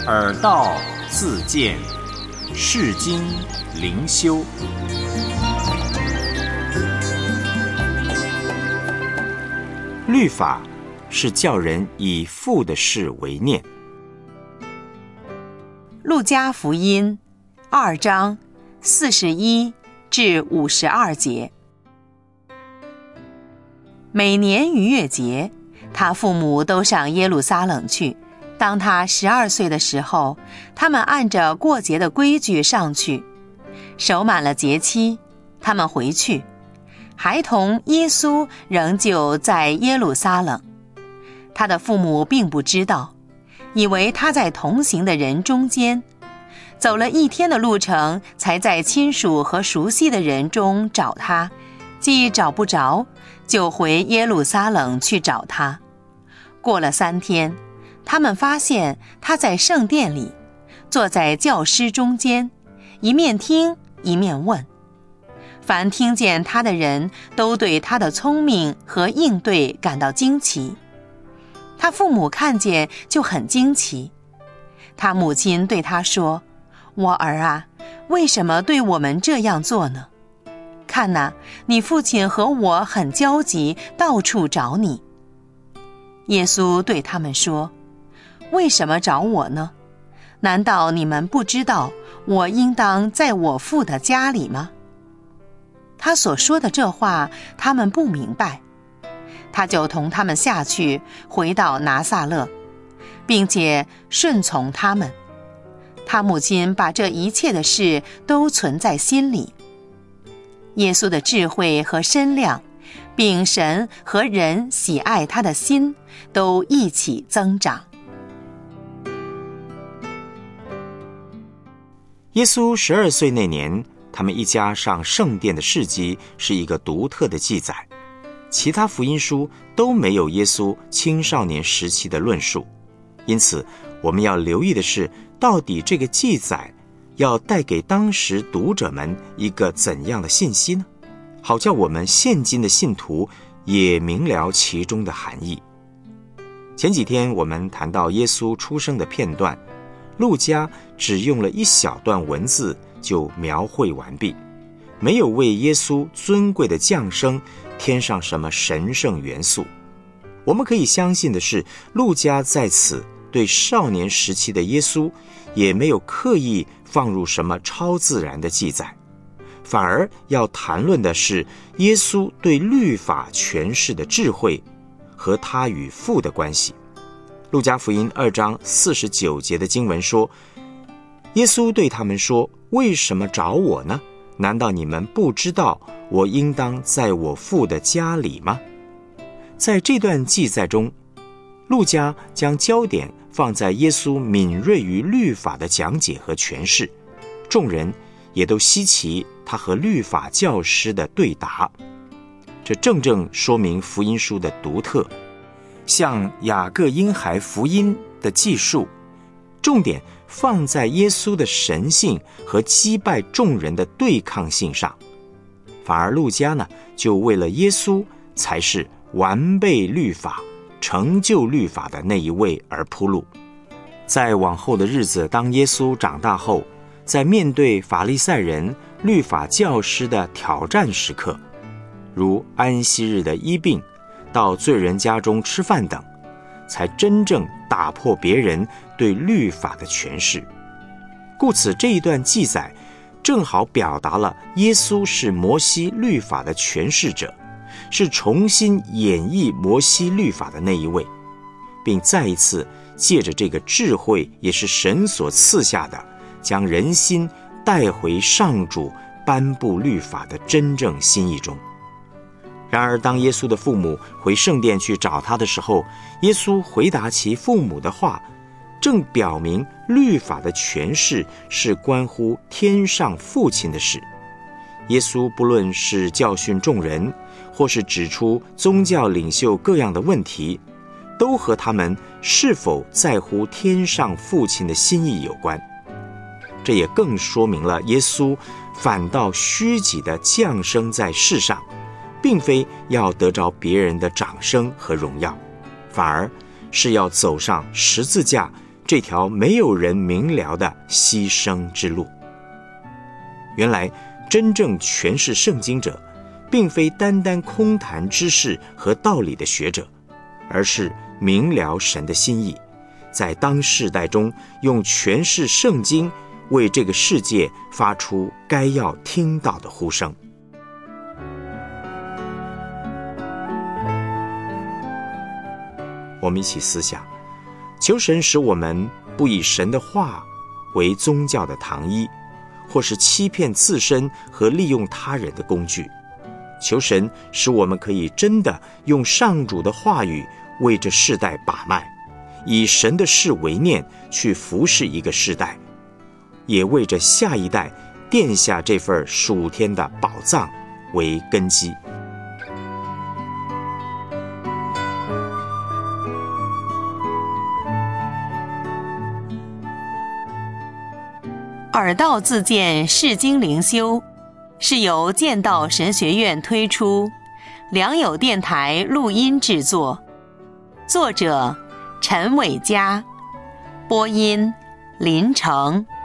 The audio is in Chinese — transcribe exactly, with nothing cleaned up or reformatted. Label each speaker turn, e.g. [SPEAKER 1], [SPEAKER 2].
[SPEAKER 1] 耳道自见，世经灵修。律法是叫人以父的事为念。
[SPEAKER 2] 路加福音二章四十一至五十二节。每年逾越节，他父母都上耶路撒冷去。当他十二岁的时候，他们按着过节的规矩上去，守满了节期，他们回去。孩童耶稣仍旧在耶路撒冷，他的父母并不知道，以为他在同行的人中间，走了一天的路程，才在亲属和熟悉的人中找他，既找不着，就回耶路撒冷去找他。过了三天，他们发现他在圣殿里，坐在教师中间，一面听一面问。凡听见他的人都对他的聪明和应对感到惊奇。他父母看见就很惊奇。他母亲对他说：“我儿啊，为什么对我们这样做呢？看哪，你父亲和我很焦急，到处找你。”耶稣对他们说：“为什么找我呢？难道你们不知道我应当在我父的家里吗？”他所说的这话，他们不明白。他就同他们下去，回到拿撒勒，并且顺从他们。他母亲把这一切的事都存在心里。耶稣的智慧和身量，并神和人喜爱他的心，都一起增长。
[SPEAKER 1] 耶稣十二岁那年，他们一家上圣殿的事迹是一个独特的记载，其他福音书都没有耶稣青少年时期的论述。因此我们要留意的是，到底这个记载要带给当时读者们一个怎样的信息呢？好叫我们现今的信徒也明了其中的含义。前几天我们谈到耶稣出生的片段，路加只用了一小段文字就描绘完毕，没有为耶稣尊贵的降生添上什么神圣元素。我们可以相信的是，路加在此对少年时期的耶稣也没有刻意放入什么超自然的记载，反而要谈论的是耶稣对律法诠释的智慧和他与父的关系。路加福音二章四十九节的经文说，耶稣对他们说：“为什么找我呢？难道你们不知道我应当在我父的家里吗？”在这段记载中，路加将焦点放在耶稣敏锐于律法的讲解和诠释，众人也都稀奇他和律法教师的对答。这正正说明福音书的独特。像雅各婴孩福音的记述，重点放在耶稣的神性和击败众人的对抗性上，反而路加呢，就为了耶稣才是完备律法、成就律法的那一位而铺路。在往后的日子，当耶稣长大后，在面对法利赛人、律法教师的挑战时刻，如安息日的医病，到罪人家中吃饭等，才真正打破别人对律法的诠释。故此这一段记载正好表达了耶稣是摩西律法的诠释者，是重新演绎摩西律法的那一位，并再一次借着这个智慧，也是神所赐下的，将人心带回上主颁布律法的真正心意中。然而当耶稣的父母回圣殿去找他的时候，耶稣回答其父母的话，正表明律法的诠释是关乎天上父亲的事。耶稣不论是教训众人，或是指出宗教领袖各样的问题，都和他们是否在乎天上父亲的心意有关。这也更说明了耶稣反倒虚己的降生在世上，并非要得着别人的掌声和荣耀，反而是要走上十字架， 这条没有人明了的牺牲之路。原来真正诠释圣经者，并非单单空谈知识和道理的学者，而是明了神的心意，在当世代中用诠释圣经为这个世界发出该要听到的呼声。我们一起思想，求神使我们不以神的话为宗教的糖衣，或是欺骗自身和利用他人的工具。求神使我们可以真的用上主的话语为这世代把脉，以神的事为念去服侍一个世代，也为着下一代奠下这份属天的宝藏为根基。
[SPEAKER 2] 耳道自荐释经灵修是由剑道神学院推出，良友电台录音制作，作者陈伟嘉，播音林成。